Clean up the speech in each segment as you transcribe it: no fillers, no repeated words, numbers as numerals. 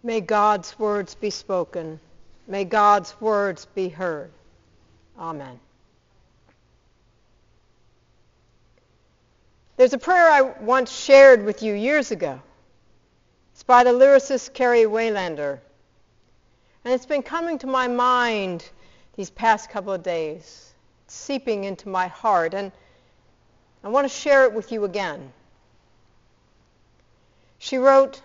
May God's words be spoken. May God's words be heard. Amen. There's a prayer I once shared with you years ago. It's by the lyricist Carrie Waylander. And it's been coming to my mind these past couple of days. It's seeping into my heart, and I want to share it with you again. She wrote,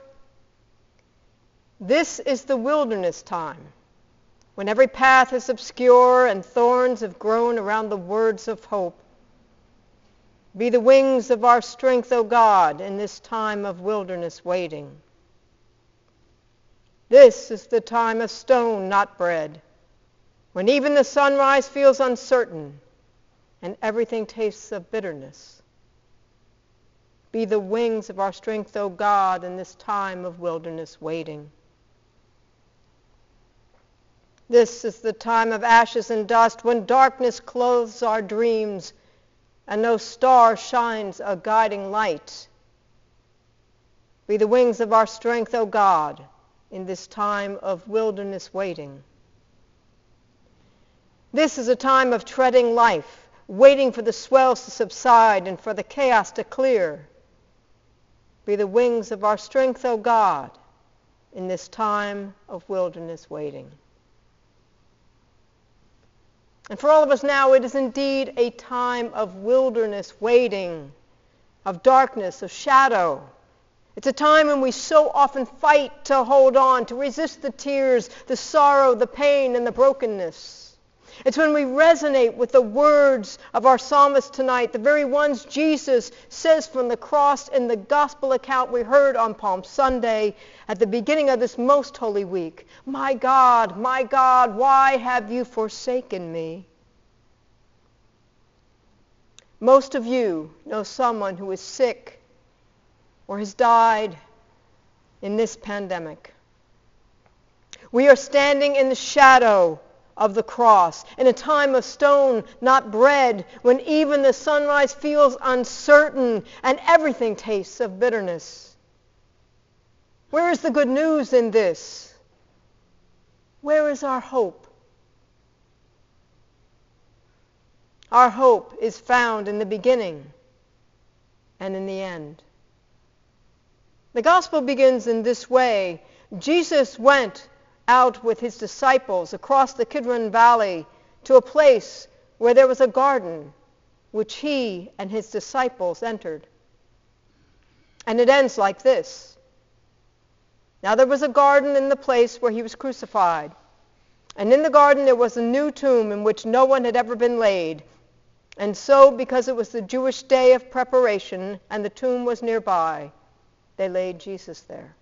"This is the wilderness time, when every path is obscure and thorns have grown around the words of hope. Be the wings of our strength, O God, in this time of wilderness waiting. This is the time of stone, not bread, when even the sunrise feels uncertain and everything tastes of bitterness. Be the wings of our strength, O God, in this time of wilderness waiting. This is the time of ashes and dust, when darkness clothes our dreams and no star shines a guiding light. Be the wings of our strength, O God, in this time of wilderness waiting. This is a time of treading life, waiting for the swells to subside and for the chaos to clear. Be the wings of our strength, O God, in this time of wilderness waiting." And for all of us now, it is indeed a time of wilderness waiting, of darkness, of shadow. It's a time when we so often fight to hold on, to resist the tears, the sorrow, the pain, and the brokenness. It's when we resonate with the words of our psalmist tonight, the very ones Jesus says from the cross in the gospel account we heard on Palm Sunday at the beginning of this most holy week. My God, why have you forsaken me?" Most of you know someone who is sick or has died in this pandemic. We are standing in the shadow of the cross, in a time of stone, not bread, when even the sunrise feels uncertain and everything tastes of bitterness. Where is the good news in this? Where is our hope? Our hope is found in the beginning and in the end. The gospel begins in this way. Jesus went out with his disciples across the Kidron Valley to a place where there was a garden, which he and his disciples entered. And it ends like this. Now there was a garden in the place where he was crucified. And in the garden there was a new tomb in which no one had ever been laid. And so, because it was the Jewish day of preparation and the tomb was nearby, they laid Jesus there.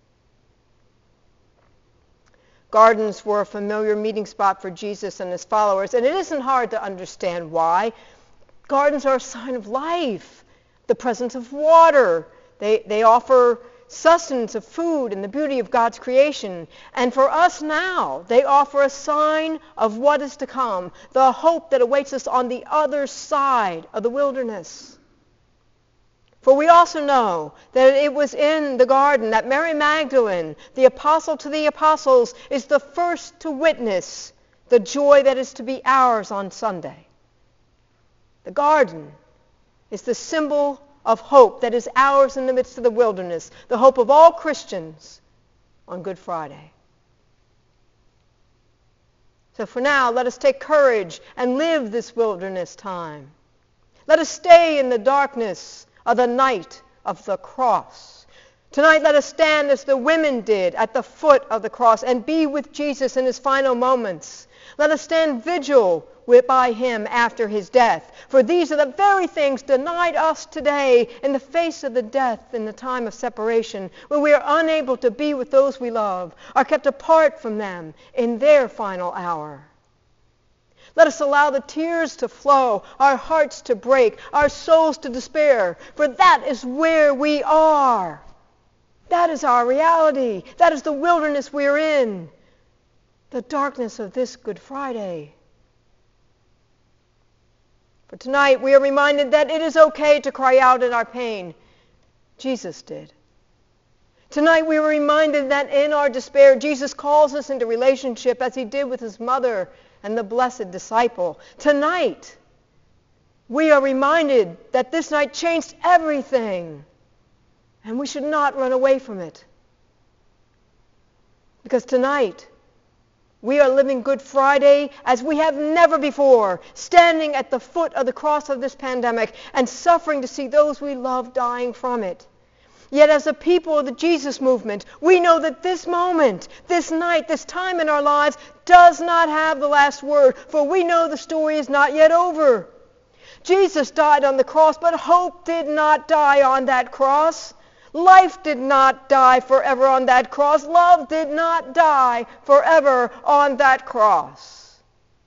Gardens were a familiar meeting spot for Jesus and his followers, and it isn't hard to understand why. Gardens are a sign of life, the presence of water. They offer sustenance of food and the beauty of God's creation. And for us now, they offer a sign of what is to come, the hope that awaits us on the other side of the wilderness. For we also know that it was in the garden that Mary Magdalene, the apostle to the apostles, is the first to witness the joy that is to be ours on Sunday. The garden is the symbol of hope that is ours in the midst of the wilderness, the hope of all Christians on Good Friday. So for now, let us take courage and live this wilderness time. Let us stay in the darkness of the night of the cross. Tonight, let us stand as the women did at the foot of the cross and be with Jesus in his final moments. Let us stand vigil by him after his death. For these are the very things denied us today in the face of the death in the time of separation, when we are unable to be with those we love, are kept apart from them in their final hour. Let us allow the tears to flow, our hearts to break, our souls to despair, for that is where we are. That is our reality. That is the wilderness we are in, the darkness of this Good Friday. For tonight we are reminded that it is okay to cry out in our pain. Jesus did. Tonight we were reminded that in our despair, Jesus calls us into relationship as he did with his mother and the blessed disciple. Tonight, we are reminded that this night changed everything, and we should not run away from it. Because tonight, we are living Good Friday as we have never before, standing at the foot of the cross of this pandemic and suffering to see those we love dying from it. Yet as a people of the Jesus movement, we know that this moment, this night, this time in our lives does not have the last word, for we know the story is not yet over. Jesus died on the cross, but hope did not die on that cross. Life did not die forever on that cross. Love did not die forever on that cross.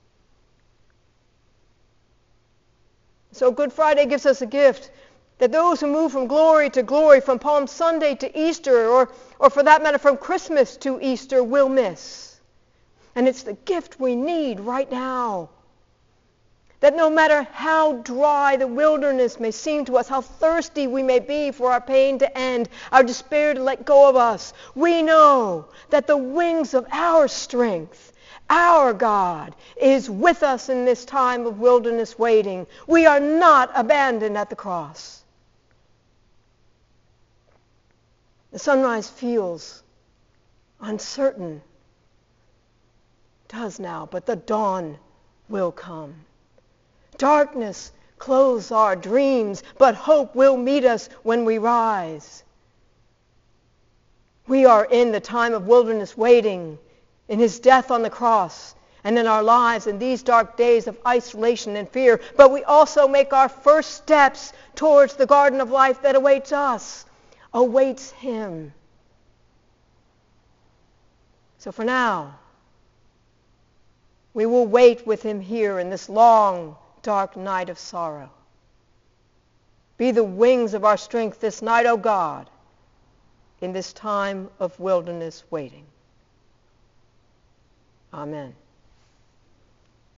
So Good Friday gives us a gift that those who move from glory to glory, from Palm Sunday to Easter, or for that matter from Christmas to Easter, will miss. And it's the gift we need right now. That no matter how dry the wilderness may seem to us, how thirsty we may be for our pain to end, our despair to let go of us, we know that the wings of our strength, our God, is with us in this time of wilderness waiting. We are not abandoned at the cross. The sunrise feels uncertain. It does now, but the dawn will come. Darkness clothes our dreams, but hope will meet us when we rise. We are in the time of wilderness waiting, in his death on the cross, and in our lives in these dark days of isolation and fear, but we also make our first steps towards the garden of life that awaits us, awaits him. So for now, we will wait with him here in this long, dark night of sorrow. Be the wings of our strength this night, O God, in this time of wilderness waiting. Amen.